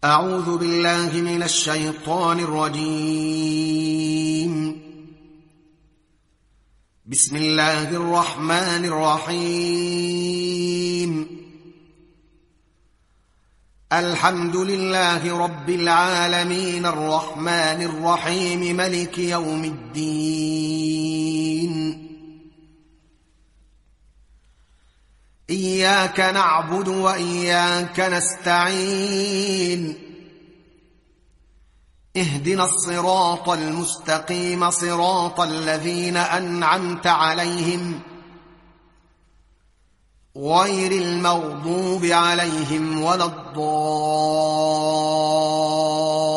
أعوذ بالله من الشيطان الرجيم. بسم الله الرحمن الرحيم. الحمد لله رب العالمين الرحمن الرحيم ملك يوم الدين. إياك نعبد وإياك نستعين. اهدنا الصراط المستقيم صراط الذين أنعمت عليهم غير المغضوب عليهم ولا الضالين.